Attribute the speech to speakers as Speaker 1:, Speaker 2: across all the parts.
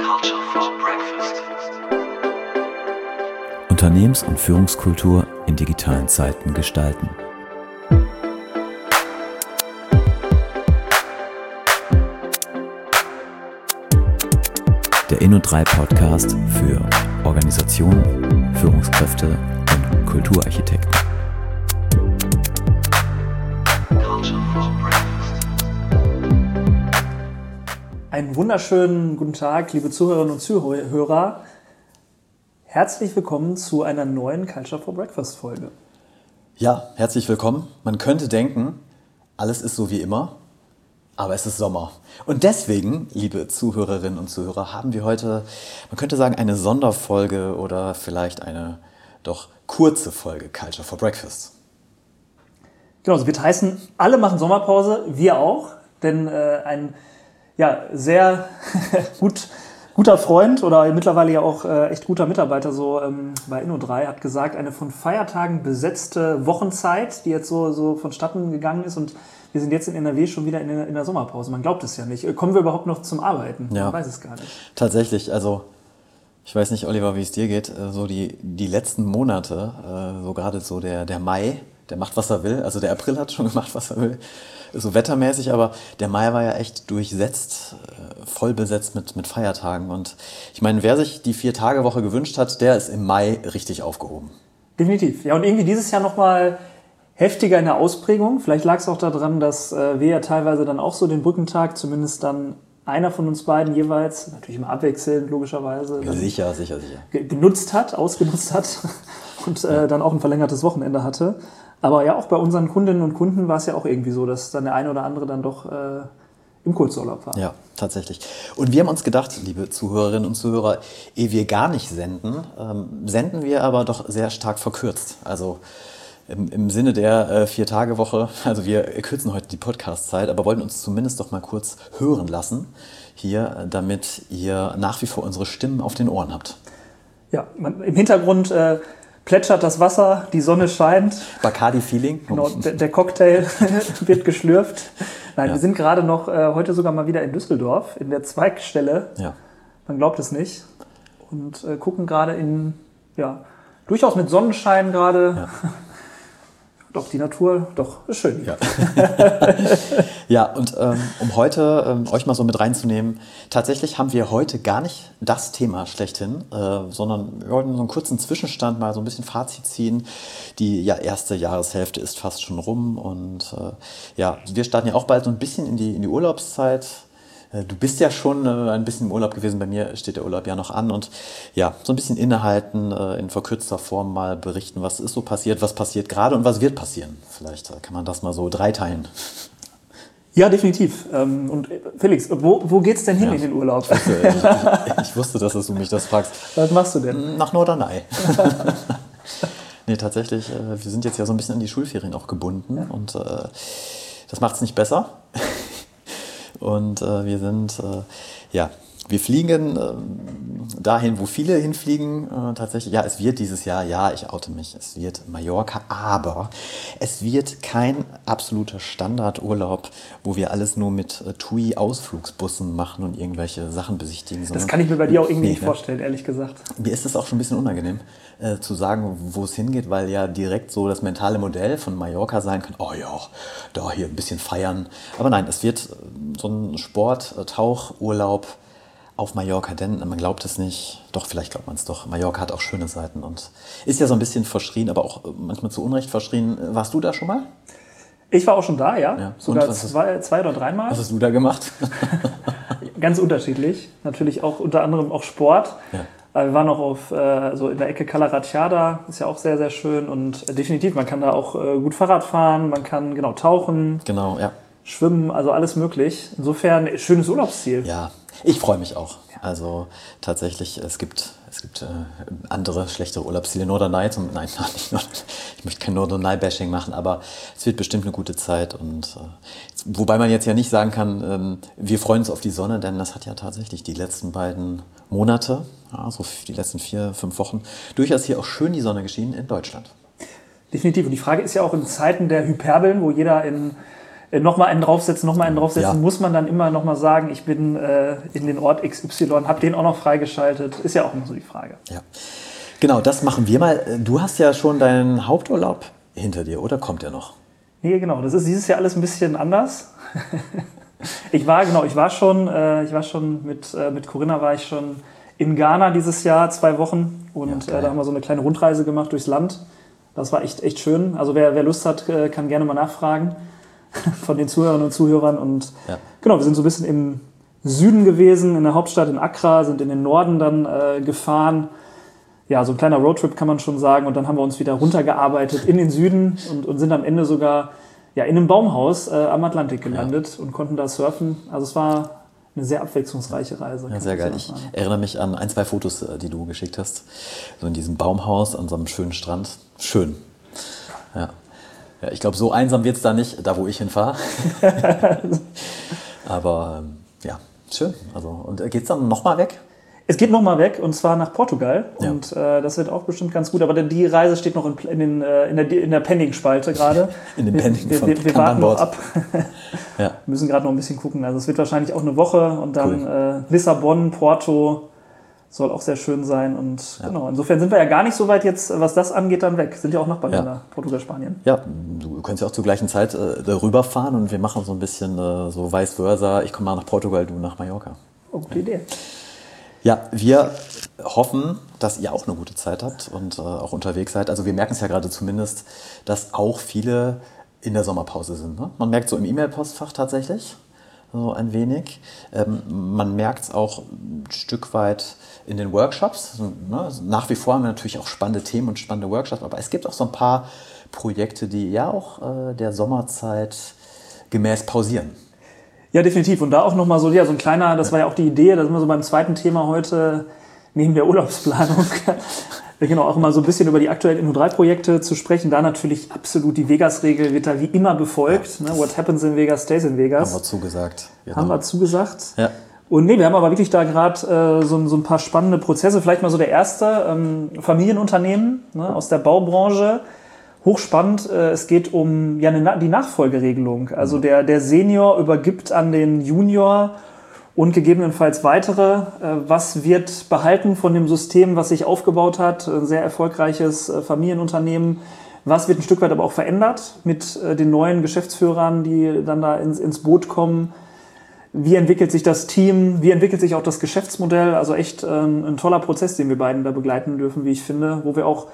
Speaker 1: Culture for Breakfast.
Speaker 2: Unternehmens- und Führungskultur in digitalen Zeiten gestalten. Der Inno3 Podcast für Organisationen, Führungskräfte und Kulturarchitekten.
Speaker 1: Culture for Breakfast.
Speaker 3: Einen wunderschönen guten Tag, liebe Zuhörerinnen und Zuhörer. Herzlich willkommen zu einer neuen Culture for Breakfast Folge.
Speaker 4: Ja, herzlich willkommen. Man könnte denken, alles ist so wie immer, aber es ist Sommer. Und deswegen, liebe Zuhörerinnen und Zuhörer, haben wir heute, man könnte sagen, eine Sonderfolge oder vielleicht eine doch kurze Folge Culture for Breakfast.
Speaker 3: Genau, so wird heißen, alle machen Sommerpause, wir auch, denn ein sehr guter Freund oder mittlerweile ja auch echt guter Mitarbeiter so bei Inno3 hat gesagt, eine von Feiertagen besetzte Wochenzeit, die jetzt so vonstatten gegangen ist, und wir sind jetzt in NRW schon wieder in der Sommerpause. Man glaubt es ja nicht. Kommen wir überhaupt noch zum Arbeiten?
Speaker 4: Ja.
Speaker 3: Man weiß es gar nicht.
Speaker 4: Tatsächlich, also ich weiß nicht, Oliver, wie es dir geht, so die letzten Monate, so gerade so der Mai, der macht, was er will. Also der April hat schon gemacht, was er will, so wettermäßig, aber der Mai war ja echt durchsetzt, voll besetzt mit Feiertagen. Und ich meine, wer sich die 4-Tage-Woche gewünscht hat, der ist im Mai richtig aufgehoben.
Speaker 3: Definitiv. Ja, und irgendwie dieses Jahr nochmal heftiger in der Ausprägung. Vielleicht lag es auch daran, dass wir ja teilweise dann auch so den Brückentag, zumindest dann einer von uns beiden jeweils, natürlich immer abwechselnd logischerweise,
Speaker 4: Sicher.
Speaker 3: ausgenutzt hat und dann auch ein verlängertes Wochenende hatte. Aber ja, auch bei unseren Kundinnen und Kunden war es ja auch irgendwie so, dass dann der eine oder andere dann doch im Kurzurlaub war.
Speaker 4: Ja, tatsächlich. Und wir haben uns gedacht, liebe Zuhörerinnen und Zuhörer, ehe wir gar nicht senden, senden wir aber doch sehr stark verkürzt. Also im Sinne der 4-Tage-Woche, also wir kürzen heute die Podcast-Zeit, aber wollten uns zumindest doch mal kurz hören lassen hier, damit ihr nach wie vor unsere Stimmen auf den Ohren habt.
Speaker 3: Ja, im Hintergrund plätschert das Wasser, die Sonne scheint.
Speaker 4: Bacardi-Feeling.
Speaker 3: Genau, der Cocktail wird geschlürft. Nein,
Speaker 4: Ja.
Speaker 3: Wir sind gerade noch heute sogar mal wieder in Düsseldorf, in der Zweigstelle.
Speaker 4: Ja.
Speaker 3: Man glaubt es nicht. Und gucken gerade durchaus mit Sonnenschein gerade.
Speaker 4: Ja.
Speaker 3: Doch, die Natur, doch, ist schön.
Speaker 4: Ja, ja, und um heute euch mal so mit reinzunehmen, tatsächlich haben wir heute gar nicht das Thema schlechthin, sondern wir wollten so einen kurzen Zwischenstand mal so ein bisschen Fazit ziehen. Die erste Jahreshälfte ist fast schon rum und wir starten ja auch bald so ein bisschen in die Urlaubszeit. Du bist ja schon ein bisschen im Urlaub gewesen, bei mir steht der Urlaub ja noch an, und ja, so ein bisschen innehalten, in verkürzter Form mal berichten, was ist so passiert, was passiert gerade und was wird passieren. Vielleicht kann man das mal so dreiteilen.
Speaker 3: Ja, definitiv. Und Felix, wo geht's denn hin in den Urlaub?
Speaker 4: Ich wusste, dass du mich das fragst.
Speaker 3: Was machst du denn?
Speaker 4: Nach Norderney. Nee, tatsächlich, wir sind jetzt ja so ein bisschen an die Schulferien auch gebunden, und das macht es nicht besser. Und wir fliegen dahin, wo viele hinfliegen. Tatsächlich, ja, es wird dieses Jahr, ja, ich oute mich, es wird Mallorca, aber es wird kein absoluter Standardurlaub, wo wir alles nur mit TUI-Ausflugsbussen machen und irgendwelche Sachen besichtigen.
Speaker 3: Das kann ich mir bei dir auch irgendwie nicht vorstellen, ehrlich gesagt.
Speaker 4: Mir ist es auch schon ein bisschen unangenehm, zu sagen, wo es hingeht, weil ja direkt so das mentale Modell von Mallorca sein kann, oh ja, da hier ein bisschen feiern. Aber nein, es wird so ein Sport-Tauchurlaub auf Mallorca, denn man glaubt es nicht, doch, vielleicht glaubt man es doch, Mallorca hat auch schöne Seiten und ist ja so ein bisschen verschrien, aber auch manchmal zu Unrecht verschrien. Warst du da schon mal?
Speaker 3: Ich war auch schon da, ja. Sogar
Speaker 4: und
Speaker 3: zwei oder dreimal.
Speaker 4: Was hast du da gemacht?
Speaker 3: Ganz unterschiedlich. Natürlich auch unter anderem auch Sport.
Speaker 4: Ja.
Speaker 3: Wir waren noch auf so in der Ecke Cala Ratjada, ist ja auch sehr, sehr schön, und definitiv, man kann da auch gut Fahrrad fahren, man kann tauchen, schwimmen, also alles möglich. Insofern schönes Urlaubsziel.
Speaker 4: Ja, ich freue mich auch. Also tatsächlich, es gibt andere, schlechtere Urlaubsziele. Norderney, nicht Norderney. Ich möchte kein Norderney-Bashing machen, aber es wird bestimmt eine gute Zeit. Und wobei man jetzt ja nicht sagen kann, wir freuen uns auf die Sonne, denn das hat ja tatsächlich die letzten beiden Monate, so die letzten 4-5 Wochen, durchaus hier auch schön die Sonne geschienen in Deutschland.
Speaker 3: Definitiv. Und die Frage ist ja auch in Zeiten der Hyperbeln, wo jeder in nochmal einen draufsetzen,
Speaker 4: Ja.
Speaker 3: muss man dann immer nochmal sagen, ich bin in den Ort XY, habe den auch noch freigeschaltet. Ist ja auch immer so die Frage.
Speaker 4: Ja. Genau, das machen wir mal. Du hast ja schon deinen Haupturlaub hinter dir, oder kommt der noch?
Speaker 3: Nee, genau, das ist dieses Jahr alles ein bisschen anders. Ich war schon mit Corinna war ich schon in Ghana dieses Jahr 2 Wochen und
Speaker 4: Ja,
Speaker 3: da haben wir so eine kleine Rundreise gemacht durchs Land. Das war echt schön. Also wer Lust hat, kann gerne mal nachfragen von den Zuhörerinnen und Zuhörern. Und
Speaker 4: Ja.
Speaker 3: genau, wir sind so ein bisschen im Süden gewesen, in der Hauptstadt in Accra, sind in den Norden dann gefahren. Ja, so ein kleiner Roadtrip kann man schon sagen. Und dann haben wir uns wieder runtergearbeitet in den Süden und sind am Ende sogar in einem Baumhaus am Atlantik gelandet und konnten da surfen. Also es war eine sehr abwechslungsreiche Reise.
Speaker 4: Ja, sehr geil. Ich erinnere mich an 1, 2 Fotos, die du geschickt hast. So in diesem Baumhaus an so einem schönen Strand. Schön. Ja. Ja, ich glaube, so einsam wird es da nicht, da wo ich hinfahre. Aber ja, schön. Also, und geht es dann nochmal weg?
Speaker 3: Es geht nochmal weg und zwar nach Portugal
Speaker 4: Ja.
Speaker 3: und das wird auch bestimmt ganz gut. Aber die Reise steht noch in der Pending-Spalte gerade.
Speaker 4: In dem Pending von
Speaker 3: Wir warten noch
Speaker 4: Kanban-Board.
Speaker 3: ab.
Speaker 4: Ja.
Speaker 3: Müssen gerade noch ein bisschen gucken. Also es wird wahrscheinlich auch eine Woche und dann Lissabon, Porto soll auch sehr schön sein. Und genau, insofern sind wir ja gar nicht so weit jetzt, was das angeht, dann weg. Sind ja auch Nachbarländer, Portugal, Spanien.
Speaker 4: Ja, du könntest ja auch zur gleichen Zeit darüber fahren und wir machen so ein bisschen so vice versa. Ich komme mal nach Portugal, du nach Mallorca.
Speaker 3: Oh, gute Idee.
Speaker 4: Ja, wir hoffen, dass ihr auch eine gute Zeit habt und auch unterwegs seid. Also wir merken es ja gerade zumindest, dass auch viele in der Sommerpause sind. Ne? Man merkt so im E-Mail-Postfach tatsächlich so ein wenig. Man merkt es auch ein Stück weit in den Workshops. Ne? Nach wie vor haben wir natürlich auch spannende Themen und spannende Workshops, aber es gibt auch so ein paar Projekte, die ja auch der Sommerzeit gemäß pausieren.
Speaker 3: Ja, definitiv. Und da auch nochmal so ein kleiner, das war ja auch die Idee, da sind wir so beim zweiten Thema heute, neben der Urlaubsplanung, genau, auch immer so ein bisschen über die aktuellen Inno3-Projekte zu sprechen. Da natürlich absolut die Vegas-Regel wird da wie immer befolgt. Ne? What happens in Vegas, stays in Vegas.
Speaker 4: Haben wir zugesagt. Genau.
Speaker 3: Haben wir zugesagt.
Speaker 4: Ja.
Speaker 3: Und wir haben aber wirklich da gerade so ein paar spannende Prozesse. Vielleicht mal so der erste, Familienunternehmen aus der Baubranche. Hochspannend, es geht um die Nachfolgeregelung. Also der Senior übergibt an den Junior und gegebenenfalls weitere. Was wird behalten von dem System, was sich aufgebaut hat? Ein sehr erfolgreiches Familienunternehmen. Was wird ein Stück weit aber auch verändert mit den neuen Geschäftsführern, die dann da ins Boot kommen? Wie entwickelt sich das Team? Wie entwickelt sich auch das Geschäftsmodell? Also echt ein toller Prozess, den wir beiden da begleiten dürfen, wie ich finde, wo wir auch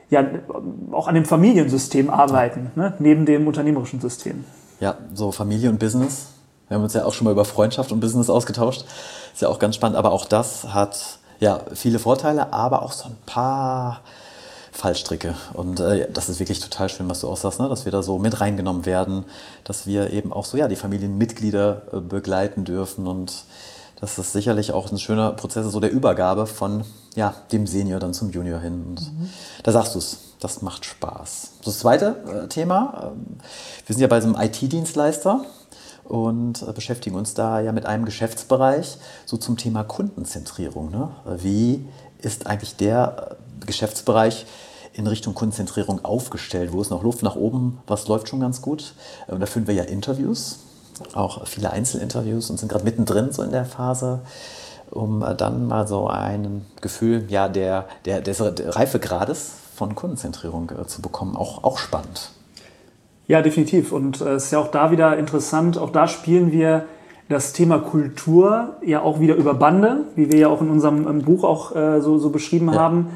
Speaker 3: an dem Familiensystem arbeiten, ne? Neben dem unternehmerischen System.
Speaker 4: Ja, so Familie und Business. Wir haben uns ja auch schon mal über Freundschaft und Business ausgetauscht. Ist ja auch ganz spannend, aber auch das hat ja viele Vorteile, aber auch so ein paar Fallstricke. Und das ist wirklich total schön, was du auch sagst, ne? Dass wir da so mit reingenommen werden, dass wir eben auch so die Familienmitglieder begleiten dürfen und das ist sicherlich auch ein schöner Prozess, so der Übergabe von dem Senior dann zum Junior hin. Und da sagst du es, das macht Spaß. Das zweite Thema, wir sind ja bei so einem IT-Dienstleister und beschäftigen uns da ja mit einem Geschäftsbereich so zum Thema Kundenzentrierung. Ne? Wie ist eigentlich der Geschäftsbereich in Richtung Kundenzentrierung aufgestellt? Wo ist noch Luft nach oben? Was läuft schon ganz gut? Da führen wir ja Interviews. Auch viele Einzelinterviews und sind gerade mittendrin so in der Phase, um dann mal so ein Gefühl des Reifegrades von Kundenzentrierung zu bekommen. Auch spannend.
Speaker 3: Ja, definitiv. Und es ist ja auch da wieder interessant, auch da spielen wir das Thema Kultur ja auch wieder über Bande, wie wir ja auch in unserem Buch auch so beschrieben haben.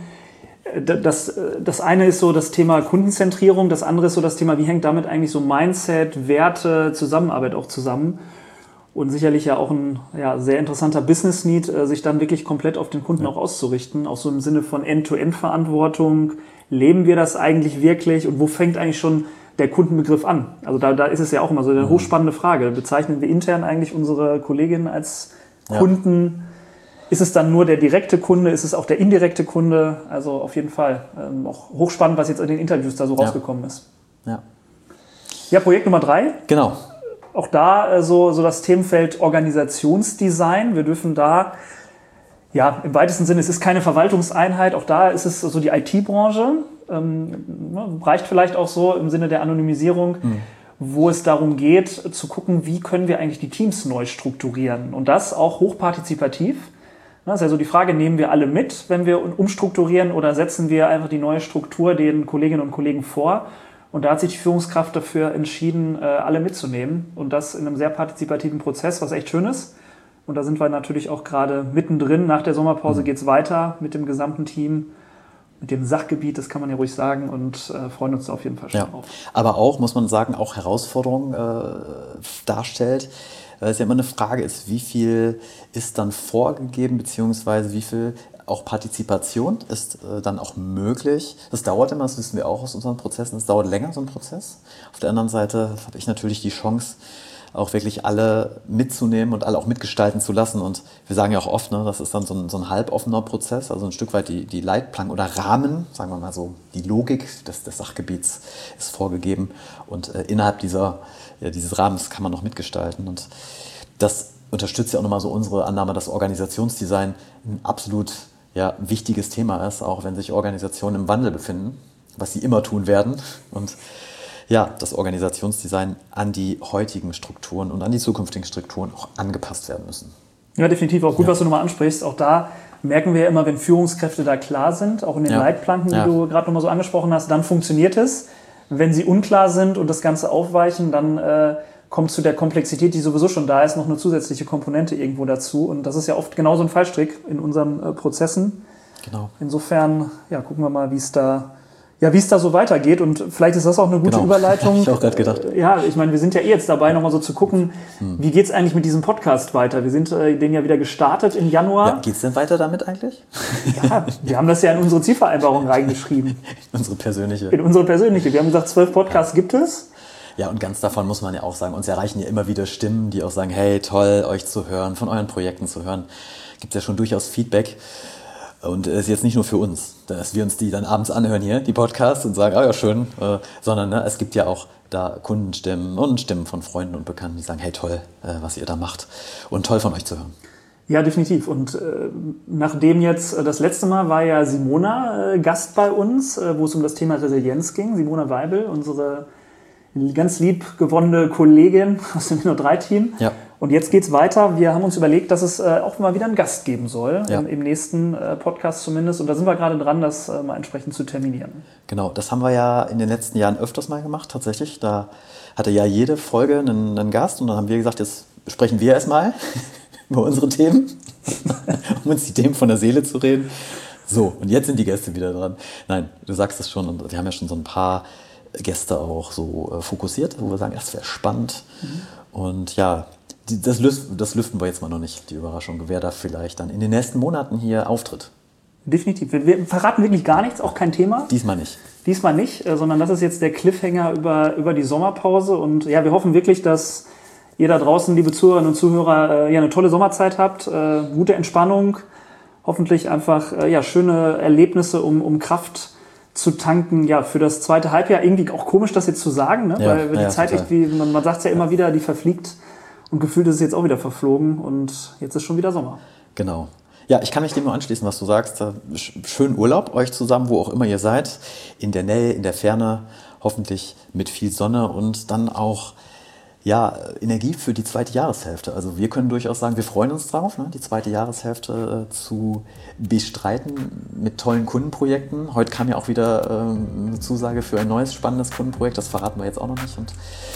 Speaker 3: Das eine ist so das Thema Kundenzentrierung, das andere ist so das Thema, wie hängt damit eigentlich so Mindset, Werte, Zusammenarbeit auch zusammen. Und sicherlich ja auch ein sehr interessanter Business-Need, sich dann wirklich komplett auf den Kunden auch auszurichten, auch so im Sinne von End-to-End-Verantwortung. Leben wir das eigentlich wirklich und wo fängt eigentlich schon der Kundenbegriff an? Also da ist es ja auch immer so eine hochspannende Frage. Bezeichnen wir intern eigentlich unsere Kolleginnen als Kunden? Ist es dann nur der direkte Kunde? Ist es auch der indirekte Kunde? Also auf jeden Fall auch hochspannend, was jetzt in den Interviews da so rausgekommen ist. Ja, Projekt Nummer 3.
Speaker 4: Genau.
Speaker 3: Auch da so das Themenfeld Organisationsdesign. Wir dürfen da, im weitesten Sinne, es ist keine Verwaltungseinheit. Auch da ist es so die IT-Branche. Reicht vielleicht auch so im Sinne der Anonymisierung, wo es darum geht, zu gucken, wie können wir eigentlich die Teams neu strukturieren. Und das auch hochpartizipativ. Das ist ja so die Frage, nehmen wir alle mit, wenn wir umstrukturieren, oder setzen wir einfach die neue Struktur den Kolleginnen und Kollegen vor? Und da hat sich die Führungskraft dafür entschieden, alle mitzunehmen. Und das in einem sehr partizipativen Prozess, was echt schön ist. Und da sind wir natürlich auch gerade mittendrin. Nach der Sommerpause geht es weiter mit dem gesamten Team, mit dem Sachgebiet, das kann man ja ruhig sagen, und freuen uns da auf jeden Fall schon drauf.
Speaker 4: Aber auch, muss man sagen, auch Herausforderungen darstellt, weil es ja immer eine Frage ist, wie viel ist dann vorgegeben, beziehungsweise wie viel auch Partizipation ist dann auch möglich. Das dauert immer, das wissen wir auch aus unseren Prozessen, das dauert länger, so ein Prozess. Auf der anderen Seite habe ich natürlich die Chance, auch wirklich alle mitzunehmen und alle auch mitgestalten zu lassen. Und wir sagen ja auch oft, ne, das ist dann so ein halboffener Prozess, also ein Stück weit die Leitplanken oder Rahmen, sagen wir mal so, die Logik des Sachgebiets ist vorgegeben. Und innerhalb dieses Rahmens kann man noch mitgestalten. Und das unterstützt ja auch nochmal so unsere Annahme, dass Organisationsdesign ein absolut wichtiges Thema ist, auch wenn sich Organisationen im Wandel befinden, was sie immer tun werden. Und das Organisationsdesign an die heutigen Strukturen und an die zukünftigen Strukturen auch angepasst werden müssen.
Speaker 3: Ja, definitiv. Auch gut, was du nochmal ansprichst. Auch da merken wir immer, wenn Führungskräfte da klar sind, auch in den Leitplanken, die du gerade nochmal so angesprochen hast, dann funktioniert es. Wenn sie unklar sind und das Ganze aufweichen, dann kommt zu der Komplexität, die sowieso schon da ist, noch eine zusätzliche Komponente irgendwo dazu. Und das ist ja oft genauso ein Fallstrick in unseren Prozessen.
Speaker 4: Genau.
Speaker 3: Insofern, gucken wir mal, wie es da so weitergeht, und vielleicht ist das auch eine gute Überleitung.
Speaker 4: Hab ich auch gerade gedacht.
Speaker 3: Ja, ich meine, wir sind ja jetzt dabei, nochmal so zu gucken, wie geht's eigentlich mit diesem Podcast weiter? Wir sind den ja wieder gestartet im Januar.
Speaker 4: Ja, geht's denn weiter damit eigentlich?
Speaker 3: Ja, wir haben das ja in unsere Zielvereinbarung reingeschrieben.
Speaker 4: In unsere persönliche.
Speaker 3: Wir haben gesagt, 12 Podcasts gibt es.
Speaker 4: Ja, und ganz davon muss man ja auch sagen, uns erreichen ja immer wieder Stimmen, die auch sagen, hey, toll, euch zu hören, von euren Projekten zu hören. Gibt ja schon durchaus Feedback. Und es ist jetzt nicht nur für uns, dass wir uns die dann abends anhören hier, die Podcasts, und sagen, ja schön, sondern es gibt ja auch da Kundenstimmen und Stimmen von Freunden und Bekannten, die sagen, hey toll, was ihr da macht, und toll von euch zu hören.
Speaker 3: Ja, definitiv. Und nachdem jetzt das letzte Mal war ja Simona Gast bei uns, wo es um das Thema Resilienz ging, Simona Weibel, unsere ganz lieb gewonnene Kollegin aus dem Inno3-Team. Ja. Und jetzt geht's weiter. Wir haben uns überlegt, dass es auch mal wieder einen Gast geben soll, im nächsten Podcast zumindest. Und da sind wir gerade dran, das mal entsprechend zu terminieren.
Speaker 4: Genau, das haben wir ja in den letzten Jahren öfters mal gemacht, tatsächlich. Da hatte ja jede Folge einen Gast, und dann haben wir gesagt, jetzt sprechen wir erstmal über unsere Themen, um uns die Themen von der Seele zu reden. So, und jetzt sind die Gäste wieder dran. Nein, du sagst es schon, und wir haben ja schon so ein paar Gäste auch so fokussiert, wo wir sagen, das wäre spannend. Und das lüften wir jetzt mal noch nicht, die Überraschung, wer da vielleicht dann in den nächsten Monaten hier auftritt.
Speaker 3: Definitiv. Wir verraten wirklich gar nichts, auch kein Thema.
Speaker 4: Diesmal nicht, sondern das ist jetzt der Cliffhanger über die Sommerpause. Und wir hoffen wirklich, dass ihr da draußen, liebe Zuhörerinnen und Zuhörer, eine tolle Sommerzeit habt, gute Entspannung, hoffentlich einfach schöne Erlebnisse, um Kraft zu tanken, für das zweite Halbjahr. Irgendwie auch komisch, das jetzt zu sagen, ne? Weil die Zeit echt, man sagt es ja immer wieder, die verfliegt, und gefühlt ist es jetzt auch wieder verflogen, und jetzt ist schon wieder Sommer. Genau. Ja, ich kann mich dem nur anschließen, was du sagst. Schönen Urlaub euch zusammen, wo auch immer ihr seid, in der Nähe, in der Ferne, hoffentlich mit viel Sonne, und dann auch Energie für die zweite Jahreshälfte. Also wir können durchaus sagen, wir freuen uns drauf, die zweite Jahreshälfte zu bestreiten mit tollen Kundenprojekten. Heute kam ja auch wieder eine Zusage für ein neues spannendes Kundenprojekt, das verraten wir jetzt auch noch nicht. Und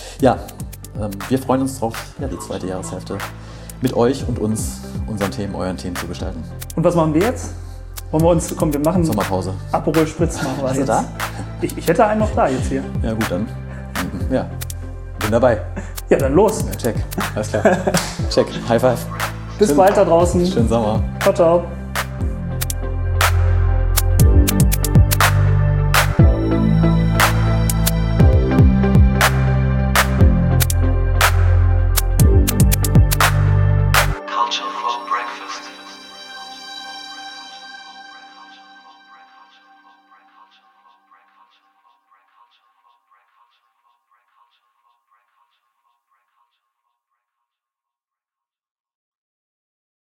Speaker 4: wir freuen uns drauf, die zweite Jahreshälfte mit euch und uns, unseren Themen, euren Themen zu gestalten. Und was machen wir jetzt? Wir machen Sommerpause. Aperol Spritz machen wir jetzt. Da? Ich hätte einen noch da jetzt hier. Ja gut, dann. Ja. Bin dabei. Ja, dann los. Ja, check. Alles klar. Check. High five. Bis bald da draußen. Schönen Sommer. Ciao, ciao.